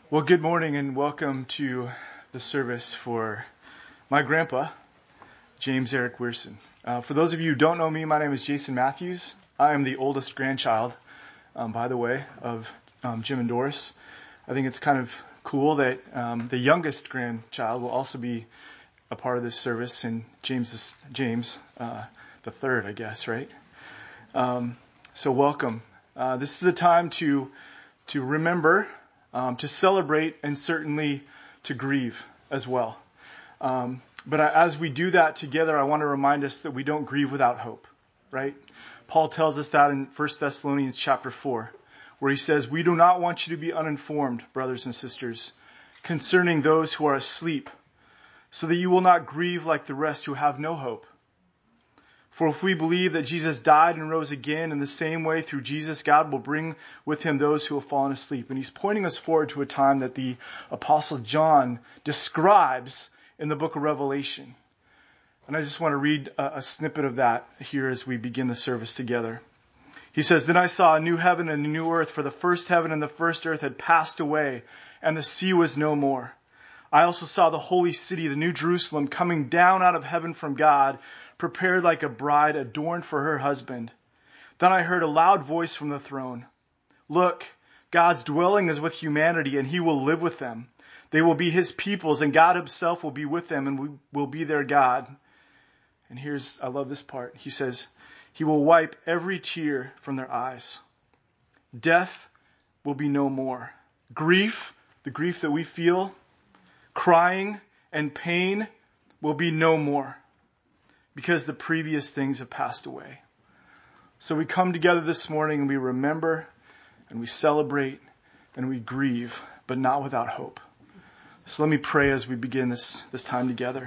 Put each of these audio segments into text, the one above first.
Well, good morning and welcome to the service for my grandpa, James Eric Weirson. For those of you who don't know me, my name is Jason Matthews. I am the oldest grandchild, by the way, of Jim and Doris. I think it's kind of cool that the youngest grandchild will also be a part of this service, and James the third, I guess, right? So welcome. This is a time to remember, to celebrate, and certainly to grieve as well. But as we do that together, I want to remind us that we don't grieve without hope, right? Paul tells us that in 1 Thessalonians chapter 4, where he says, "We do not want you to be uninformed, brothers and sisters, concerning those who are asleep, so that you will not grieve like the rest who have no hope. For if we believe that Jesus died and rose again, in the same way through Jesus, God will bring with him those who have fallen asleep." And he's pointing us forward to a time that the Apostle John describes in the book of Revelation. And I just want to read a snippet of that here as we begin the service together. He says, "Then I saw a new heaven and a new earth, for the first heaven and the first earth had passed away, and the sea was no more. I also saw the holy city, the new Jerusalem, coming down out of heaven from God, prepared like a bride adorned for her husband. Then I heard a loud voice from the throne. 'Look, God's dwelling is with humanity, and he will live with them. They will be his peoples, and God himself will be with them, and we will be their God.'" And I love this part. He says, "He will wipe every tear from their eyes. Death will be no more. Grief, the grief that we feel, crying and pain will be no more, because the previous things have passed away." So we come together this morning and we remember and we celebrate and we grieve, but not without hope. So let me pray as we begin this time together.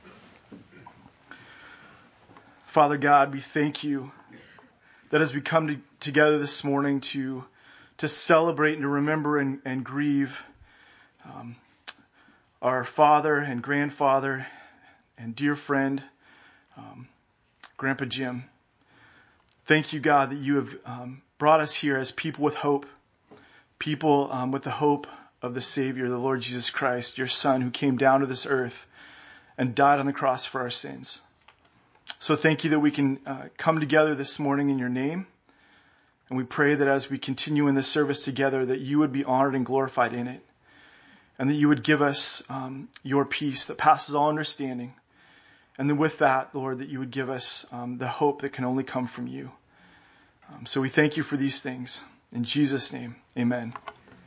Father God, we thank you that as we come together this morning to celebrate and to remember and grieve our father and grandfather and dear friend, Grandpa Jim. Thank you, God, that you have brought us here as people with hope, people with the hope of the Savior, the Lord Jesus Christ, your Son, who came down to this earth and died on the cross for our sins. So thank you that we can come together this morning in your name. And we pray that as we continue in this service together, that you would be honored and glorified in it. And that you would give us your peace that passes all understanding. And then with that, Lord, that you would give us the hope that can only come from you. So we thank you for these things. In Jesus' name, amen.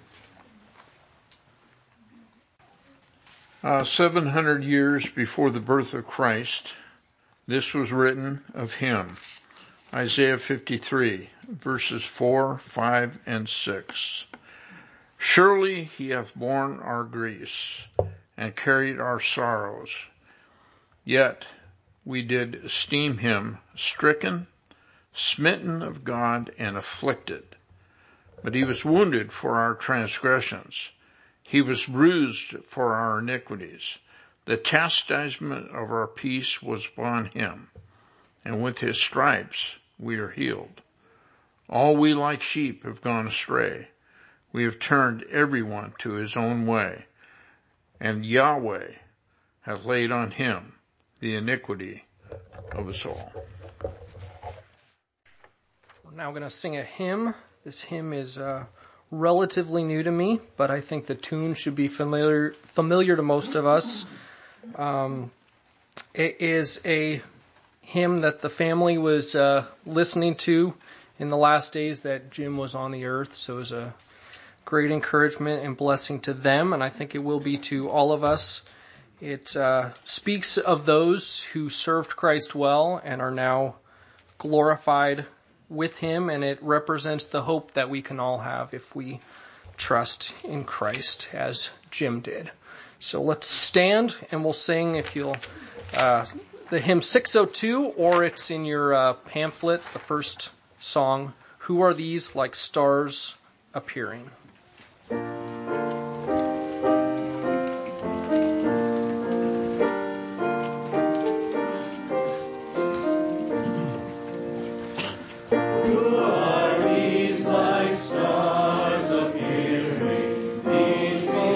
700 years before the birth of Christ, this was written of him. Isaiah 53, verses 4, 5, and 6. "Surely he hath borne our griefs, and carried our sorrows. Yet we did esteem him stricken, smitten of God, and afflicted. But he was wounded for our transgressions. He was bruised for our iniquities. The chastisement of our peace was upon him, and with his stripes we are healed. All we like sheep have gone astray. We have turned everyone to his own way, and Yahweh hath laid on him the iniquity of us all." We're now going to sing a hymn. This hymn is relatively new to me, but I think the tune should be familiar to most of us. It is a hymn that the family was listening to in the last days that Jim was on the earth, so it was a great encouragement and blessing to them, and I think it will be to all of us. It speaks of those who served Christ well and are now glorified with him, and it represents the hope that we can all have if we trust in Christ as Jim did. So let's stand and we'll sing, if you'll, the hymn 602, or it's in your pamphlet, the first song, "Who Are These Like Stars Appearing?" Who are these like stars appearing? These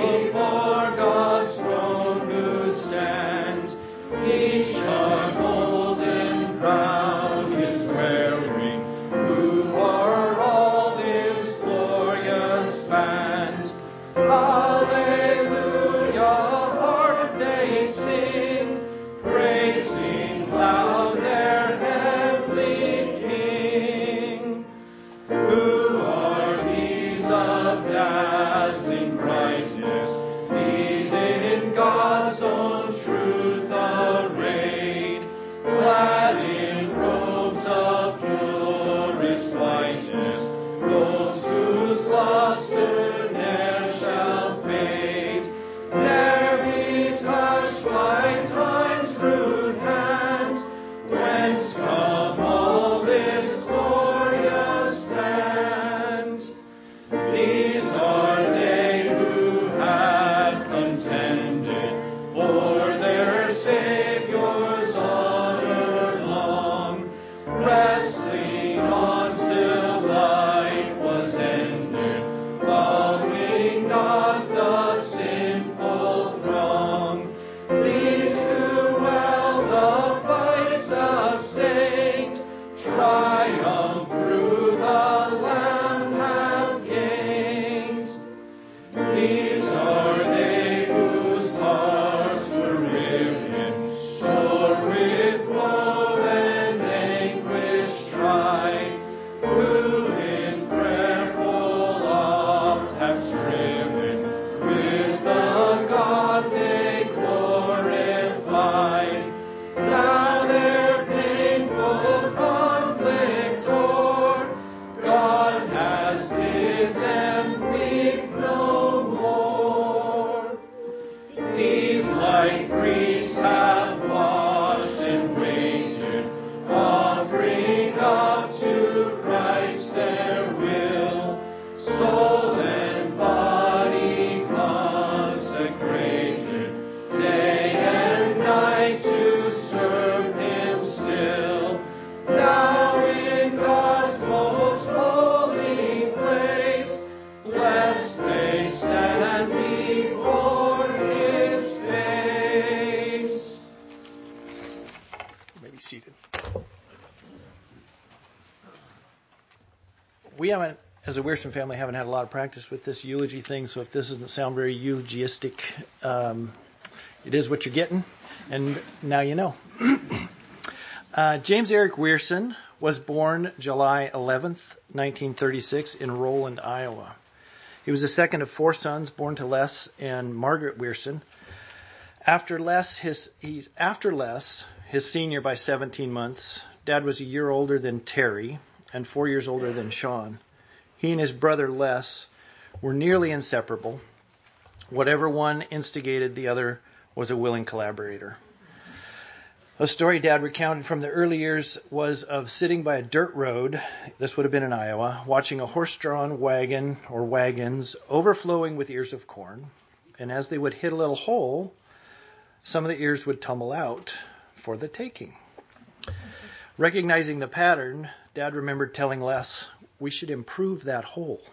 haven't, as a Weirson family, haven't had a lot of practice with this eulogy thing, so if this doesn't sound very eulogistic, it is what you're getting, and now you know. James Eric Weirson was born July 11th, 1936 in Roland, Iowa. He was the second of 4 sons born to Les and Margaret Weirson. After Les, his senior by 17 months, Dad was a year older than Terry and 4 years older than Sean. He and his brother Les were nearly inseparable. Whatever one instigated, the other was a willing collaborator. A story Dad recounted from the early years was of sitting by a dirt road, this would have been in Iowa, watching a horse-drawn wagon or wagons overflowing with ears of corn. And as they would hit a little hole, some of the ears would tumble out for the taking. Recognizing the pattern, Dad remembered telling Les, "We should improve that hole."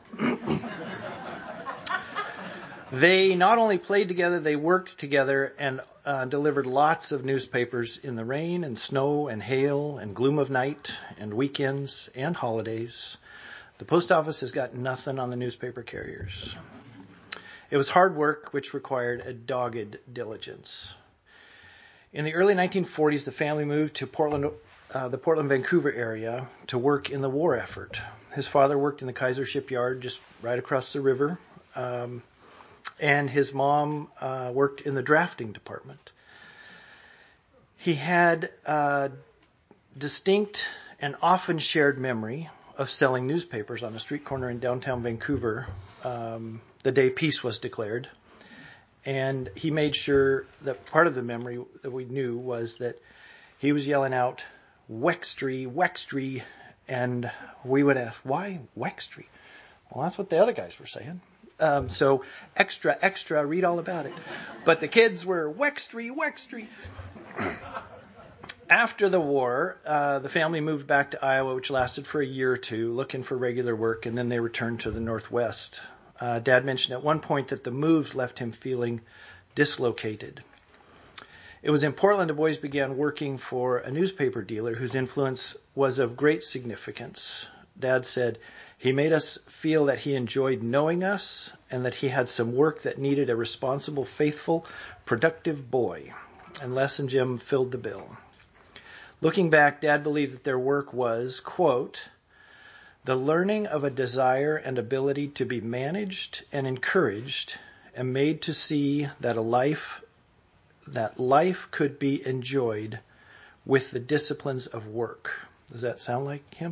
They not only played together, they worked together and delivered lots of newspapers in the rain and snow and hail and gloom of night and weekends and holidays. The post office has got nothing on the newspaper carriers. It was hard work which required a dogged diligence. In the early 1940s, the family moved to the Portland-Vancouver area to work in the war effort. His father worked in the Kaiser shipyard just right across the river. And his mom worked in the drafting department. He had a distinct and often shared memory of selling newspapers on a street corner in downtown Vancouver the day peace was declared. And he made sure that part of the memory that we knew was that he was yelling out, "Wextry, Wextry," and we would ask, "Why Wextry?" Well, that's what the other guys were saying. So extra, read all about it. But the kids were Wextry, Wextry. After the war, the family moved back to Iowa, which lasted for a year or two, looking for regular work, and then they returned to the Northwest. Dad mentioned at one point that the moves left him feeling dislocated. It was in Portland the boys began working for a newspaper dealer whose influence was of great significance. Dad said, "He made us feel that he enjoyed knowing us and that he had some work that needed a responsible, faithful, productive boy." And Les and Jim filled the bill. Looking back, Dad believed that their work was, quote, "the learning of a desire and ability to be managed and encouraged and made to see that life could be enjoyed with the disciplines of work." Does that sound like him?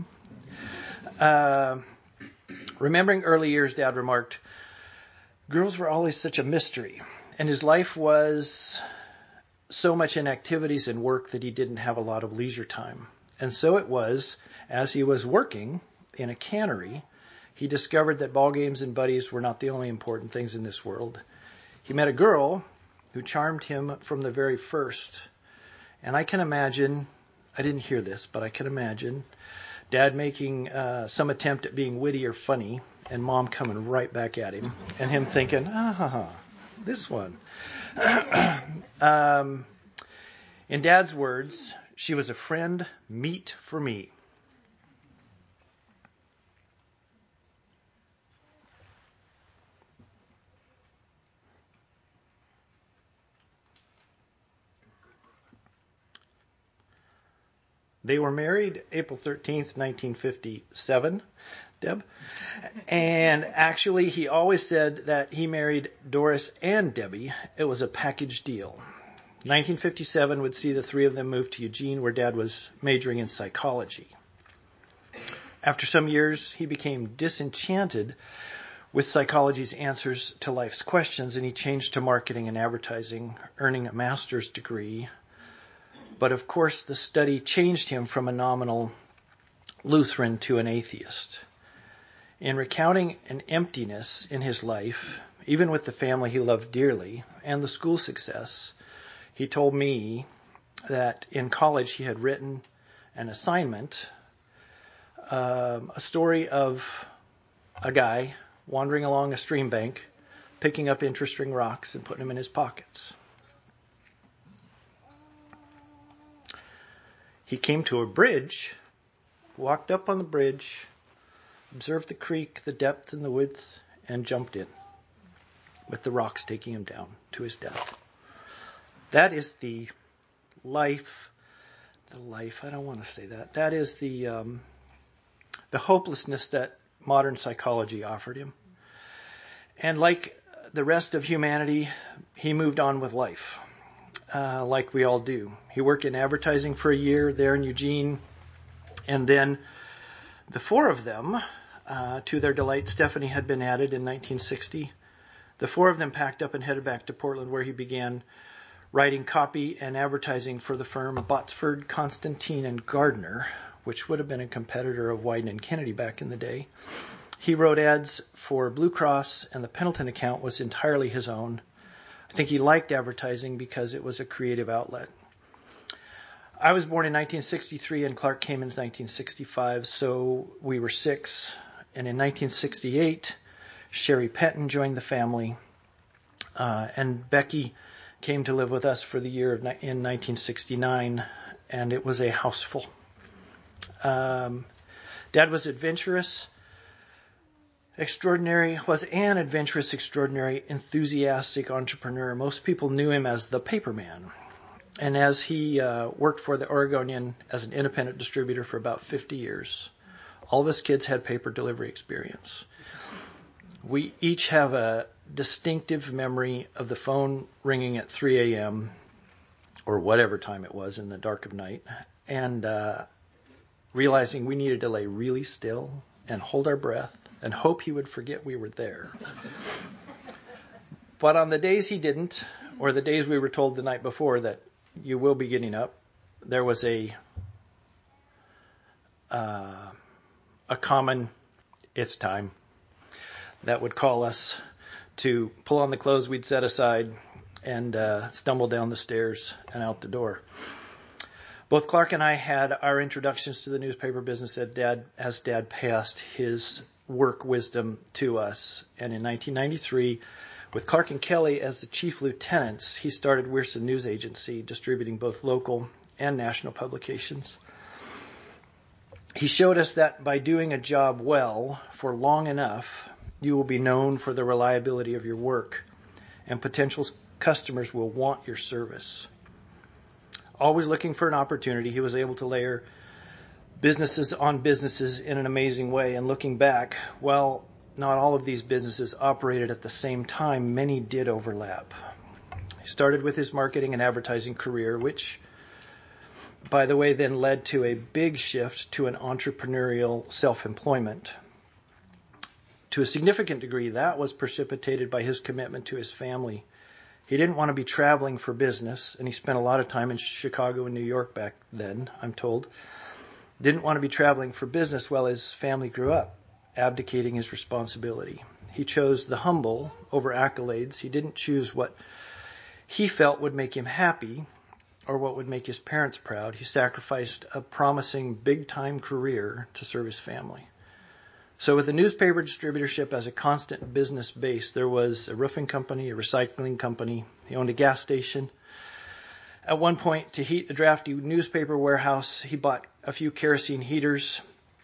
Remembering early years, Dad remarked, "Girls were always such a mystery, and his life was so much in activities and work that he didn't have a lot of leisure time. And so it was, as he was working in a cannery, he discovered that ball games and buddies were not the only important things in this world. He met a girl who charmed him from the very first. And I can imagine, I didn't hear this, but I can imagine Dad making some attempt at being witty or funny, and Mom coming right back at him, and him thinking, this one. In Dad's words, she was a friend meet for me. They were married April 13th, 1957, Deb. And actually, he always said that he married Doris and Debbie. It was a package deal. 1957 would see the three of them move to Eugene, where Dad was majoring in psychology. After some years, he became disenchanted with psychology's answers to life's questions, and he changed to marketing and advertising, earning a master's degree. But of course, the study changed him from a nominal Lutheran to an atheist. In recounting an emptiness in his life, even with the family he loved dearly and the school success, he told me that in college he had written an assignment, a story of a guy wandering along a stream bank, picking up interesting rocks and putting them in his pockets. He came to a bridge, walked up on the bridge, observed the creek, the depth and the width, and jumped in, with the rocks taking him down to his death. That is the life, I don't want to say that. That is the hopelessness that modern psychology offered him. And like the rest of humanity, he moved on with life, like we all do. He worked in advertising for a year there in Eugene, and then the four of them, to their delight, Stephanie had been added in 1960. The four of them packed up and headed back to Portland, where he began writing copy and advertising for the firm Botsford, Constantine, and Gardner, which would have been a competitor of Wieden and Kennedy back in the day. He wrote ads for Blue Cross, and the Pendleton account was entirely his own. I think he liked advertising because it was a creative outlet. I was born in 1963, and Clark came in 1965, so we were 6. And in 1968, Sherry Penton joined the family, and Becky came to live with us for the year in 1969, and it was a house full. Dad was an adventurous, extraordinary, enthusiastic entrepreneur. Most people knew him as the paperman. And as he worked for the Oregonian as an independent distributor for about 50 years, all of his kids had paper delivery experience. We each have a distinctive memory of the phone ringing at 3 a.m. or whatever time it was in the dark of night, and realizing we needed to lay really still and hold our breath and hope he would forget we were there. But on the days he didn't, or the days we were told the night before that you will be getting up, there was a common "it's time" that would call us to pull on the clothes we'd set aside and stumble down the stairs and out the door. Both Clark and I had our introductions to the newspaper business as Dad passed his work wisdom to us. And in 1993, with Clark and Kelly as the chief lieutenants, he started Wierson News Agency, distributing both local and national publications. He showed us that by doing a job well for long enough, you will be known for the reliability of your work, and potential customers will want your service. Always looking for an opportunity, he was able to layer businesses on businesses in an amazing way. And looking back, while not all of these businesses operated at the same time, many did overlap. He started with his marketing and advertising career, which, by the way, then led to a big shift to an entrepreneurial self-employment. To a significant degree, that was precipitated by his commitment to his family. He didn't want to be traveling for business, and he spent a lot of time in Chicago and New York back then, I'm told. Didn't want to be traveling for business while his family grew up, abdicating his responsibility. He chose the humble over accolades. He didn't choose what he felt would make him happy or what would make his parents proud. He sacrificed a promising big-time career to serve his family. So with the newspaper distributorship as a constant business base, there was a roofing company, a recycling company. He owned a gas station. At one point, to heat a drafty newspaper warehouse, he bought a few kerosene heaters.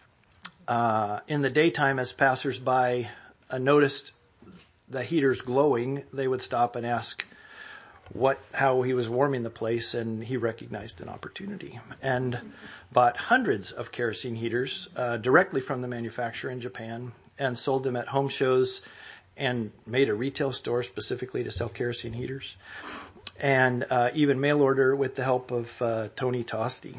In the daytime, as passersby noticed the heaters glowing, they would stop and ask how he was warming the place, and he recognized an opportunity and bought hundreds of kerosene heaters directly from the manufacturer in Japan and sold them at home shows and made a retail store specifically to sell kerosene heaters, and even mail order with the help of Tony Tosti.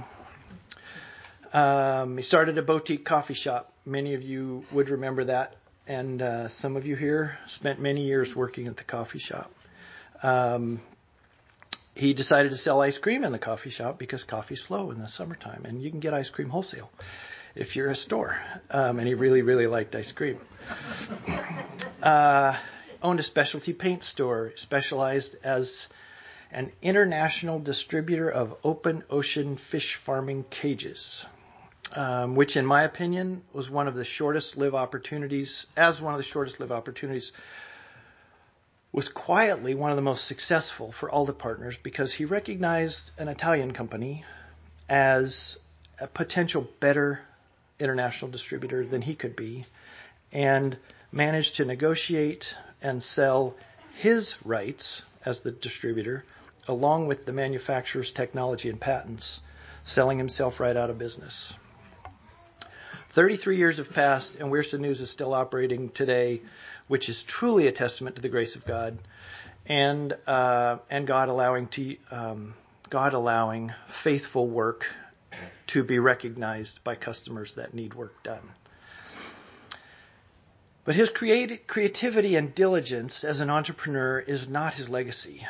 He started a boutique coffee shop. Many of you would remember that, and some of you here spent many years working at the coffee shop. He decided to sell ice cream in the coffee shop because coffee's slow in the summertime, and you can get ice cream wholesale if you're a store. And he really, really liked ice cream. Owned a specialty paint store, specialized as an international distributor of open ocean fish farming cages, which in my opinion was one of the shortest lived opportunities, was quietly one of the most successful for all the partners because he recognized an Italian company as a potential better international distributor than he could be, and managed to negotiate and sell his rights as the distributor, along with the manufacturer's technology and patents, selling himself right out of business. 33 years have passed, and Wierson News is still operating today, which is truly a testament to the grace of God, and God allowing faithful work to be recognized by customers that need work done. But his creativity and diligence as an entrepreneur is not his legacy.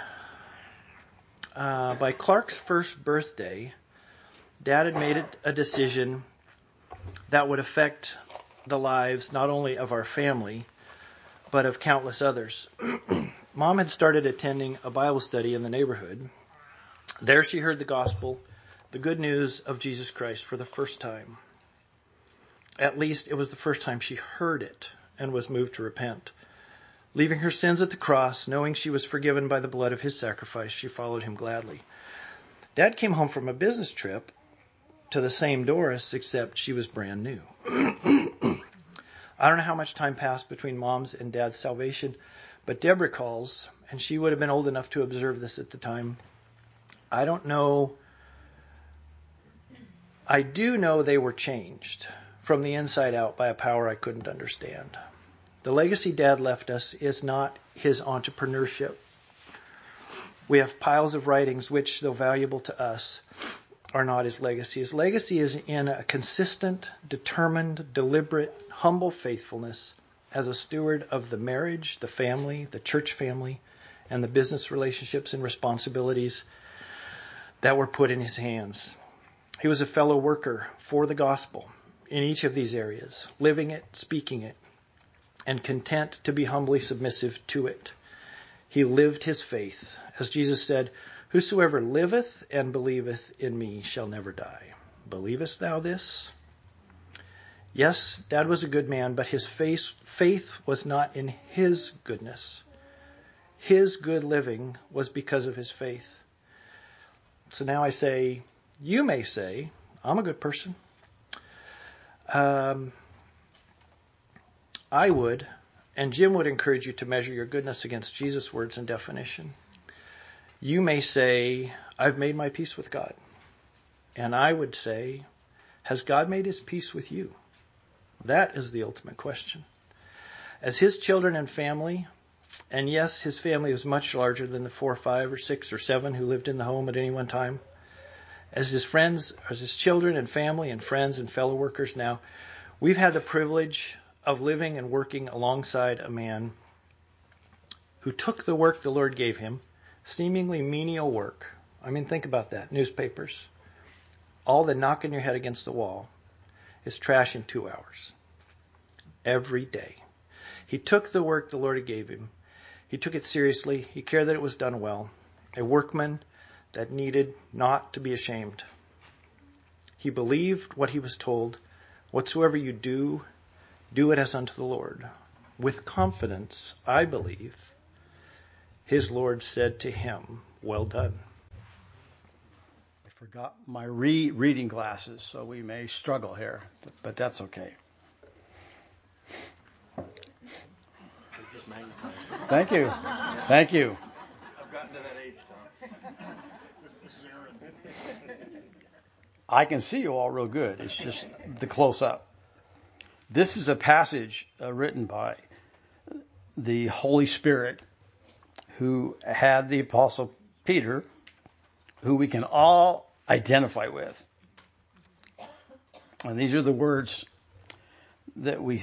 By Clark's first birthday, Dad had made a decision that would affect the lives not only of our family, but of countless others. Mom had started attending a Bible study in the neighborhood. There she heard the gospel, the good news of Jesus Christ for the first time. At least it was the first time she heard it and was moved to repent. Leaving her sins at the cross, knowing she was forgiven by the blood of his sacrifice, she followed him gladly. Dad came home from a business trip to the same Doris, except she was brand new. I don't know how much time passed between Mom's and Dad's salvation, but Deb recalls, and she would have been old enough to observe this at the time. I don't know. I do know they were changed from the inside out by a power I couldn't understand. The legacy Dad left us is not his entrepreneurship. We have piles of writings which, though valuable to us, are not his legacy. His legacy is in a consistent, determined, deliberate, humble faithfulness as a steward of the marriage, the family, the church family, and the business relationships and responsibilities that were put in his hands. He was a fellow worker for the gospel in each of these areas, living it, speaking it, and content to be humbly submissive to it. He lived his faith. As Jesus said, "Whosoever liveth and believeth in me shall never die." Believest thou this? Yes, Dad was a good man, but his faith was not in his goodness. His good living was because of his faith. So now I say, you may say, I'm a good person. I would, and Jim would encourage you to measure your goodness against Jesus' words and definition. You may say, I've made my peace with God. And I would say, has God made his peace with you? That is the ultimate question. As his children and family, and yes, his family was much larger than the 4, 5, or 6, or 7 who lived in the home at any one time. As his friends, as his children and family and friends and fellow workers now, we've had the privilege of living and working alongside a man who took the work the Lord gave him, seemingly menial work. I mean, think about that. Newspapers. All the knocking your head against the wall is trash in 2 hours. Every day. He took the work the Lord gave him. He took it seriously. He cared that it was done well. A workman that needed not to be ashamed. He believed what he was told. Whatsoever you do, do it as unto the Lord. With confidence, I believe, his Lord said to him, well done. I forgot my reading glasses, so we may struggle here, but that's okay. Thank you. Thank you. I've gotten to that age, Tom. I can see you all real good. It's just the close-up. This is a passage written by the Holy Spirit who had the Apostle Peter, who we can all identify with. And these are the words that we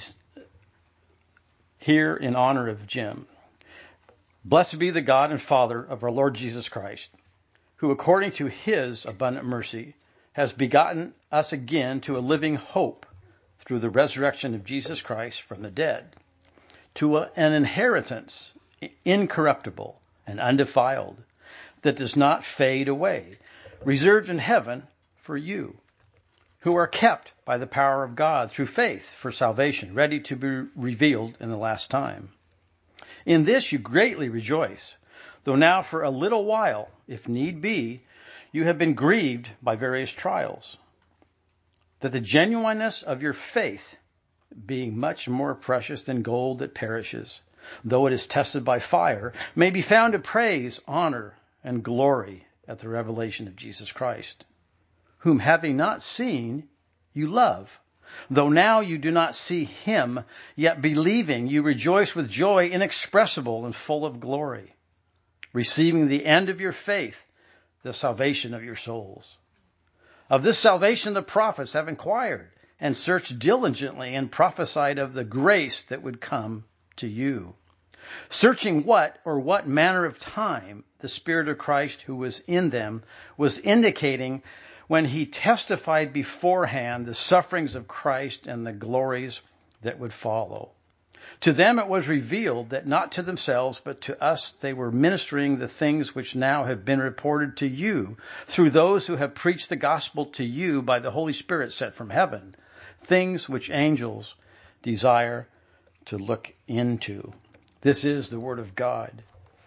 hear in honor of Jim. Blessed be the God and Father of our Lord Jesus Christ, who according to his abundant mercy has begotten us again to a living hope through the resurrection of Jesus Christ from the dead, to an inheritance incorruptible and undefiled, that does not fade away, reserved in heaven for you, who are kept by the power of God through faith for salvation, ready to be revealed in the last time. In this you greatly rejoice, though now for a little while, if need be, you have been grieved by various trials, that the genuineness of your faith, being much more precious than gold that perishes, though it is tested by fire, may be found to praise, honor, and glory at the revelation of Jesus Christ, whom having not seen, you love. Though now you do not see him, yet believing you rejoice with joy inexpressible and full of glory, receiving the end of your faith, the salvation of your souls. Of this salvation the prophets have inquired and searched diligently and prophesied of the grace that would come to you, searching what manner of time the Spirit of Christ who was in them was indicating when he testified beforehand the sufferings of Christ and the glories that would follow. To them it was revealed that not to themselves, but to us they were ministering the things which now have been reported to you through those who have preached the gospel to you by the Holy Spirit sent from heaven, things which angels desire to look into. This is the word of God.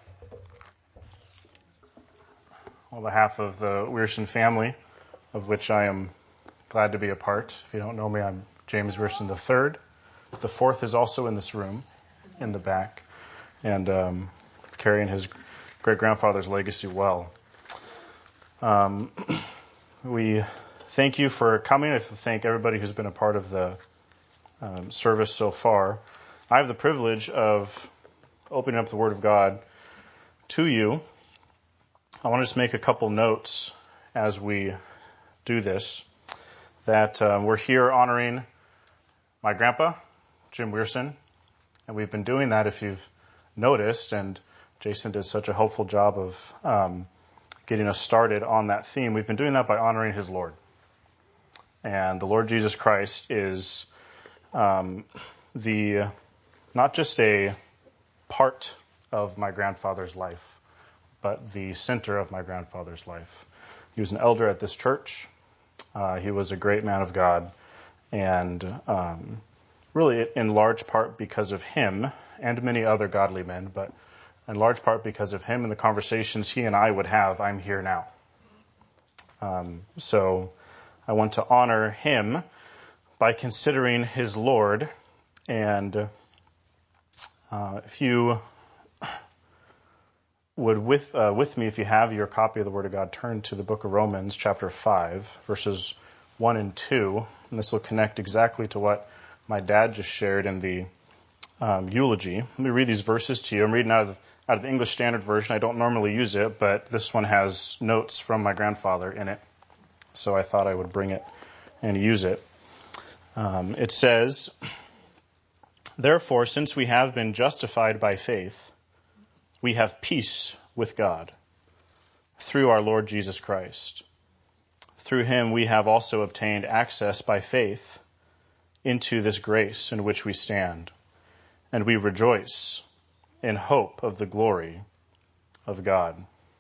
On behalf of the Wierson family, of which I am glad to be a part. If you don't know me, I'm James Wierson III. The fourth is also in this room, in the back, and carrying his great-grandfather's legacy well. We thank you for coming. I thank everybody who's been a part of the service so far. I have the privilege of opening up the Word of God to you. I want to just make a couple notes as we do this, that we're here honoring my grandpa, Jim Wierson, and we've been doing that, if you've noticed, and Jason did such a helpful job of getting us started on that theme. We've been doing that by honoring his Lord. And the Lord Jesus Christ is not just a part of my grandfather's life, but the center of my grandfather's life. He was an elder at this church. He was a great man of God, and really in large part because of him and many other godly men, but in large part because of him and the conversations he and I would have, I'm here now. So I want to honor him by considering his Lord. And if you would, with me, if you have your copy of the Word of God, turn to the book of Romans, chapter 5, verses 1 and 2. And this will connect exactly to what my dad just shared in the eulogy. Let me read these verses to you. I'm reading out of the English Standard Version. I don't normally use it, but this one has notes from my grandfather in it. So I thought I would bring it and use it. It says, "Therefore, since we have been justified by faith, we have peace with God through our Lord Jesus Christ. Through him we have also obtained access by faith into this grace in which we stand, and we rejoice in hope of the glory of God."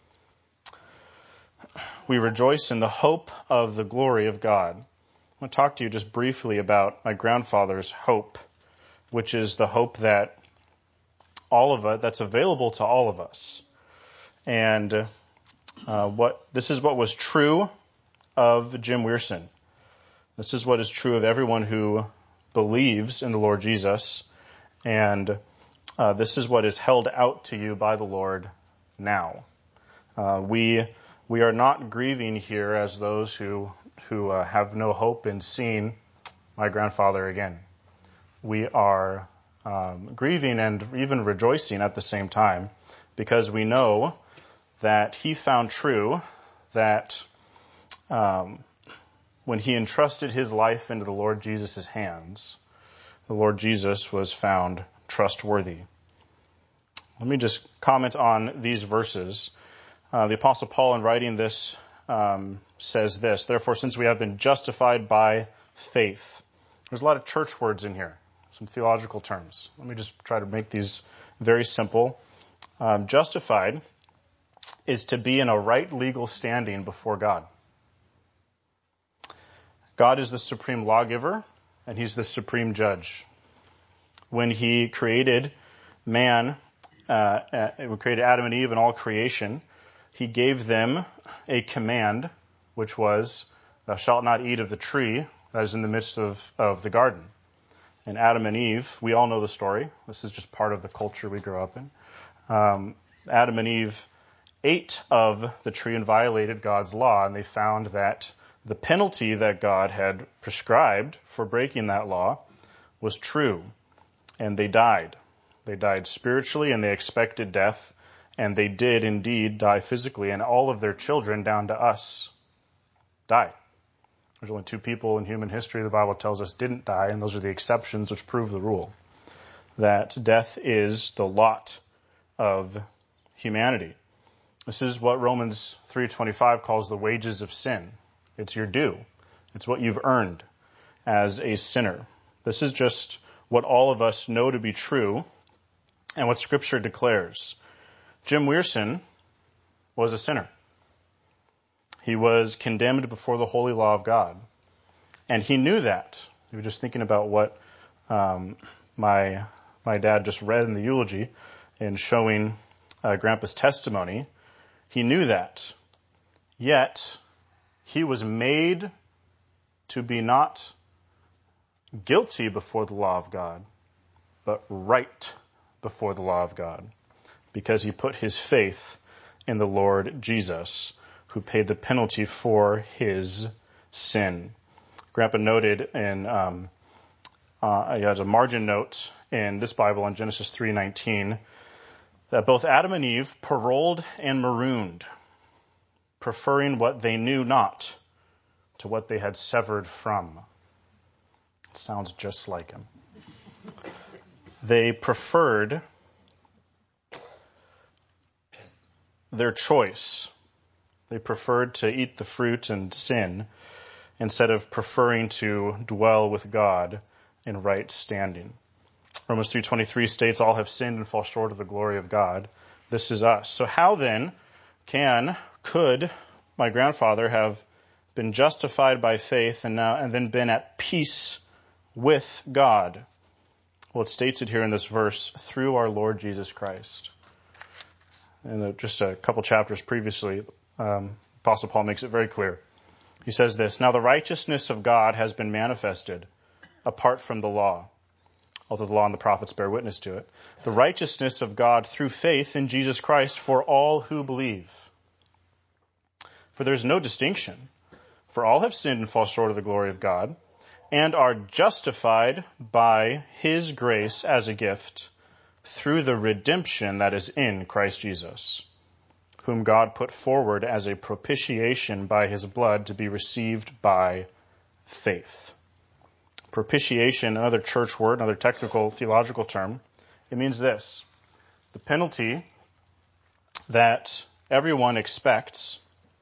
We rejoice in the hope of the glory of God. I want to talk to you just briefly about my grandfather's hope, which is the hope that that's available to all of us. And this is what was true of Jim Wierson. This is what is true of everyone who believes in the Lord Jesus. And this is what is held out to you by the Lord now. We are not grieving here as those who have no hope in seeing my grandfather again. We are grieving and even rejoicing at the same time, because we know that he found true that when he entrusted his life into the Lord Jesus' hands, the Lord Jesus was found trustworthy. Let me just comment on these verses. The Apostle Paul, in writing this, says this: "Therefore, since we have been justified by faith." There's a lot of church words in here, some theological terms. Let me just try to make these very simple. Justified is to be in a right legal standing before God. God is the supreme lawgiver, and he's the supreme judge. When he created man, created Adam and Eve and all creation, he gave them a command, which was, "Thou shalt not eat of the tree that is in the midst of the garden. And Adam and Eve, we all know the story. This is just part of the culture we grew up in. Adam and Eve ate of the tree and violated God's law, and they found that the penalty that God had prescribed for breaking that law was true, and they died. They died spiritually, and they expected death, and they did indeed die physically, and all of their children, down to us, died. There's only 2 people in human history the Bible tells us didn't die, and those are the exceptions which prove the rule. That death is the lot of humanity. This is what Romans 3:25 calls the wages of sin. It's your due. It's what you've earned as a sinner. This is just what all of us know to be true and what Scripture declares. Jim Wierson was a sinner. He was condemned before the holy law of God. And he knew that. We were just thinking about what my dad just read in the eulogy in showing Grandpa's testimony. He knew that. Yet, he was made to be not guilty before the law of God, but right before the law of God, because he put his faith in the Lord Jesus, who paid the penalty for his sin. Grandpa noted in, he has a margin note in this Bible in Genesis 3:19, that both Adam and Eve paroled and marooned, preferring what they knew not to what they had severed from. It sounds just like him. They preferred their choice. They preferred to eat the fruit and sin instead of preferring to dwell with God in right standing. Romans 3:23 states, all have sinned and fall short of the glory of God. This is us. So how then could my grandfather have been justified by faith and then been at peace with God? Well, it states it here in this verse, through our Lord Jesus Christ. And just a couple chapters previously, Apostle Paul makes it very clear. He says this, now the righteousness of God has been manifested apart from the law, although the law and the prophets bear witness to it. The righteousness of God through faith in Jesus Christ for all who believe. For there is no distinction, for all have sinned and fall short of the glory of God, and are justified by his grace as a gift through the redemption that is in Christ Jesus, whom God put forward as a propitiation by his blood to be received by faith. Propitiation, another church word, another technical theological term, it means this. The penalty that everyone expects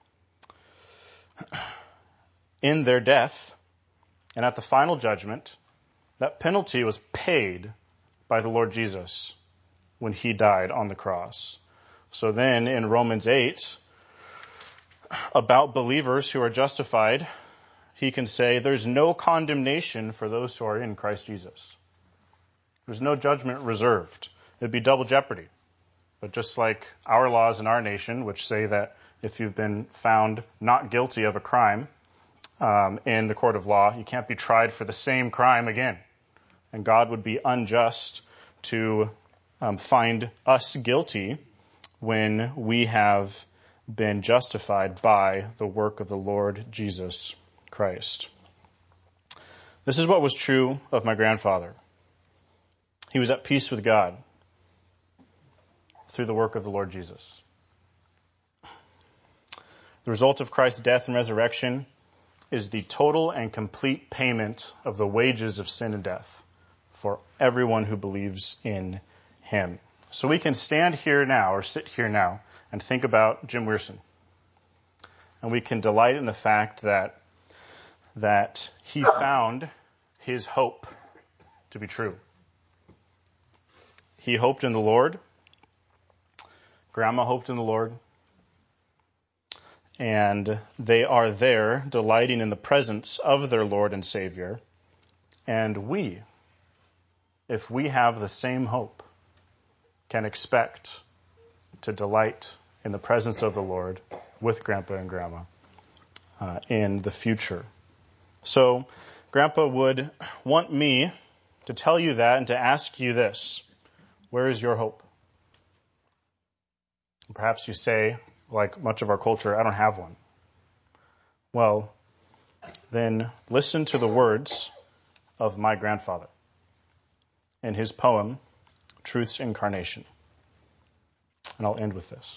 in their death and at the final judgment, that penalty was paid by the Lord Jesus when he died on the cross. So then in Romans 8, about believers who are justified, he can say there's no condemnation for those who are in Christ Jesus. There's no judgment reserved. It'd be double jeopardy. But just like our laws in our nation, which say that if you've been found not guilty of a crime in the court of law, you can't be tried for the same crime again. And God would be unjust to find us guilty when we have been justified by the work of the Lord Jesus Christ. This is what was true of my grandfather. He was at peace with God through the work of the Lord Jesus. The result of Christ's death and resurrection is the total and complete payment of the wages of sin and death for everyone who believes in him. So we can stand here now or sit here now and think about Jim Wierson. And we can delight in the fact that he found his hope to be true. He hoped in the Lord. Grandma hoped in the Lord. And they are there delighting in the presence of their Lord and Savior. And we, if we have the same hope, can expect to delight in the presence of the Lord with Grandpa and Grandma in the future. So Grandpa would want me to tell you that and to ask you this: where is your hope? Perhaps you say, like much of our culture, I don't have one. Well, then listen to the words of my grandfather in his poem, Truth's Incarnation. And I'll end with this.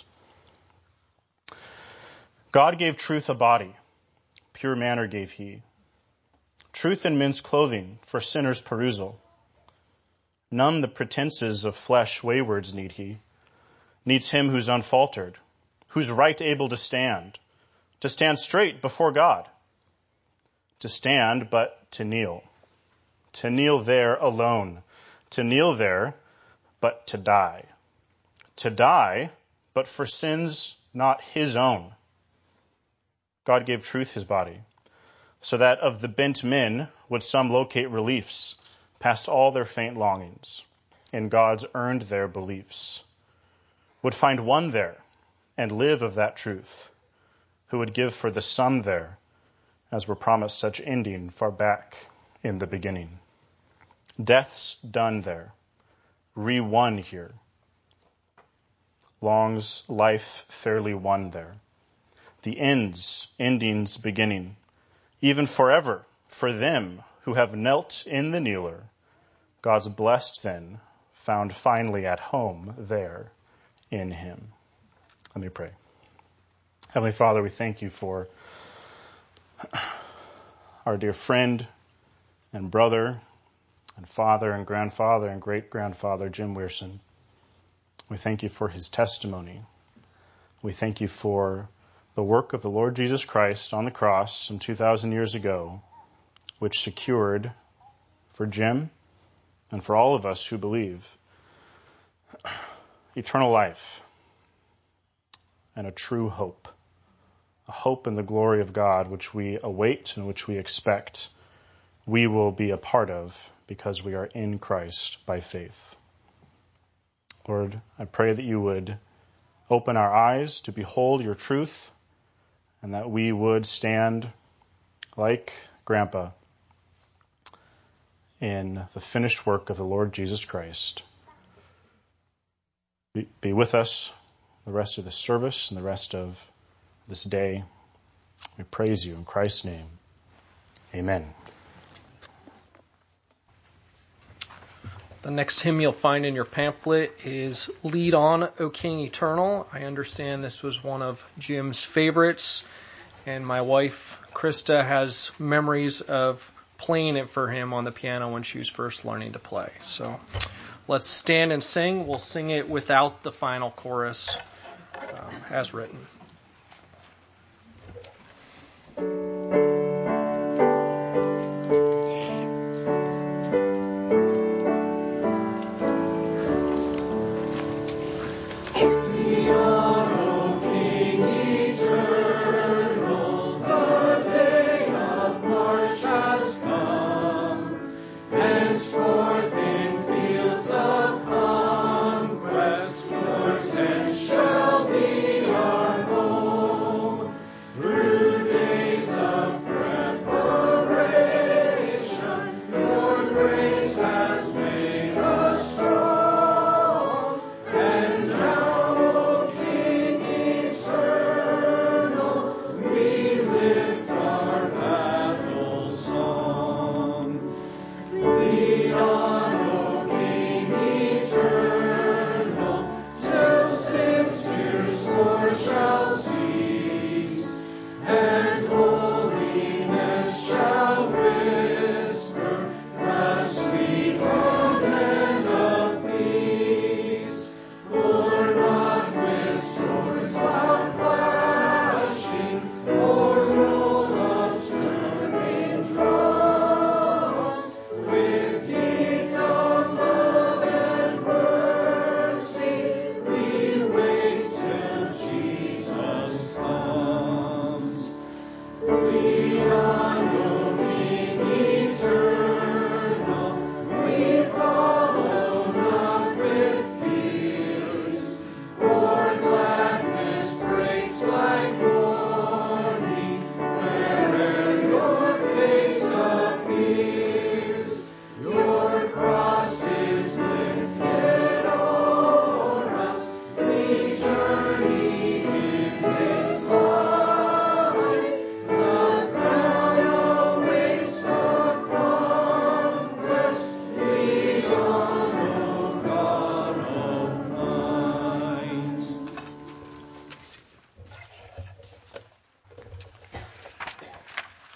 God gave truth a body, pure manner gave he. Truth in men's clothing for sinners' perusal. None the pretenses of flesh waywards need he. Needs him who's unfaltered, who's right able to stand straight before God. To stand, but to kneel there alone, to kneel there, but to die, but for sins not his own. God gave truth his body, so that of the bent men would some locate reliefs past all their faint longings, in God's earned their beliefs, would find one there and live of that truth, who would give for the some there, as were promised such ending far back in the beginning. Death's done there, re-won here. Long's life fairly won there. The endings beginning, even forever, for them who have knelt in the kneeler, God's blessed then, found finally at home there in him. Let me pray. Heavenly Father, we thank you for our dear friend and brother and father and grandfather and great-grandfather, Jim Wierson. We thank you for his testimony. We thank you for the work of the Lord Jesus Christ on the cross some 2,000 years ago, which secured for Jim and for all of us who believe eternal life and a true hope, a hope in the glory of God, which we await and which we expect we will be a part of because we are in Christ by faith. Lord, I pray that you would open our eyes to behold your truth, and that we would stand like Grandpa in the finished work of the Lord Jesus Christ. Be with us the rest of the service and the rest of this day. We praise you in Christ's name. Amen. The next hymn you'll find in your pamphlet is Lead On, O King Eternal. I understand this was one of Jim's favorites, and my wife, Krista, has memories of playing it for him on the piano when she was first learning to play. So let's stand and sing. We'll sing it without the final chorus as written. Shall be our home through days of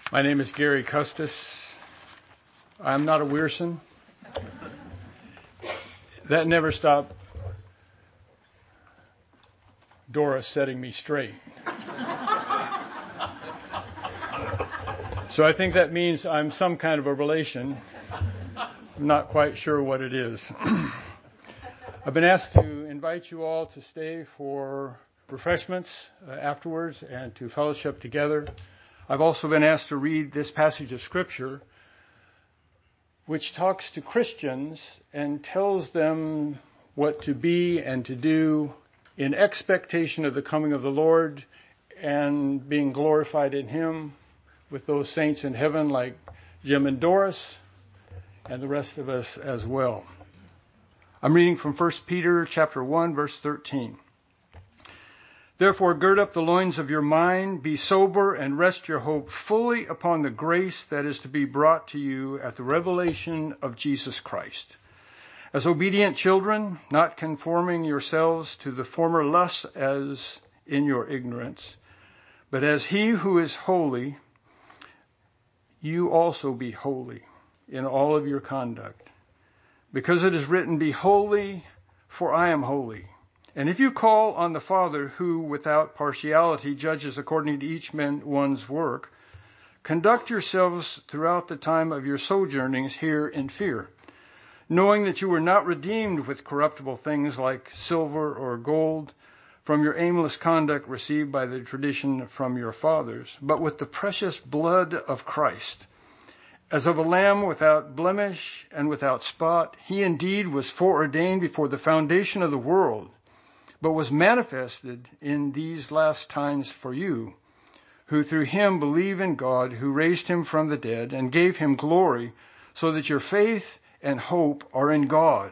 My name is Gary Custis. I'm not a Weirson. That never stopped Doris setting me straight. So I think that means I'm some kind of a relation. I'm not quite sure what it is. I've been asked to invite you all to stay for refreshments afterwards and to fellowship together. I've also been asked to read this passage of Scripture, which talks to Christians and tells them what to be and to do in expectation of the coming of the Lord and being glorified in Him with those saints in heaven like Jim and Doris and the rest of us as well. I'm reading from 1 Peter chapter 1, verse 13. Therefore, gird up the loins of your mind, be sober, and rest your hope fully upon the grace that is to be brought to you at the revelation of Jesus Christ. As obedient children, not conforming yourselves to the former lusts as in your ignorance, but as He who is holy, you also be holy in all of your conduct. Because it is written, be holy, for I am holy. And if you call on the Father, who without partiality judges according to each one's work, conduct yourselves throughout the time of your sojournings here in fear, knowing that you were not redeemed with corruptible things like silver or gold from your aimless conduct received by the tradition from your fathers, but with the precious blood of Christ, as of a lamb without blemish and without spot. He indeed was foreordained before the foundation of the world, but was manifested in these last times for you, who through Him believe in God, who raised Him from the dead and gave Him glory, so that your faith and hope are in God.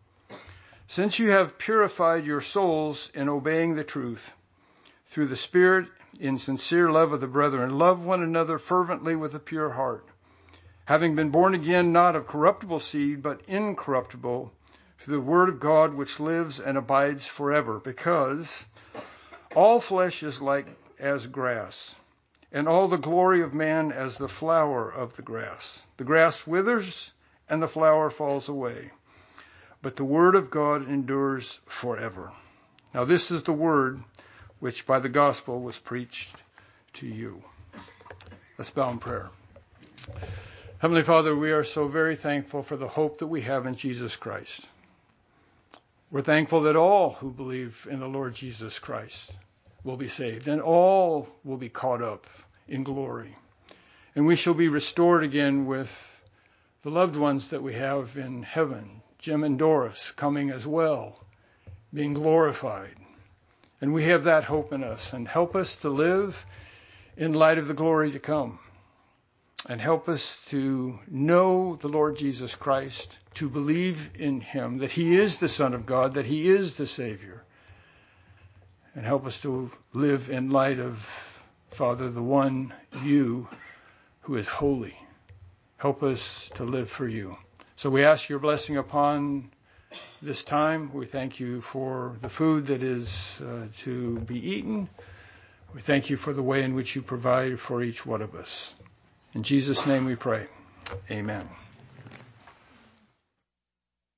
Since you have purified your souls in obeying the truth, through the Spirit in sincere love of the brethren, love one another fervently with a pure heart, having been born again, not of corruptible seed, but incorruptible, through the word of God which lives and abides forever, because all flesh is like as grass, and all the glory of man as the flower of the grass. The grass withers, and the flower falls away, but the word of God endures forever. Now this is the word which by the gospel was preached to you. Let's bow in prayer. Heavenly Father, we are so very thankful for the hope that we have in Jesus Christ. We're thankful that all who believe in the Lord Jesus Christ will be saved, and all will be caught up in glory. And we shall be restored again with the loved ones that we have in heaven, Jim and Doris coming as well, being glorified. And we have that hope in us, and help us to live in light of the glory to come. And help us to know the Lord Jesus Christ, to believe in Him, that He is the Son of God, that He is the Savior. And help us to live in light of, Father, the one You who is holy. Help us to live for You. So we ask Your blessing upon this time. We thank You for the food that is to be eaten. We thank You for the way in which You provide for each one of us. In Jesus' name we pray. Amen.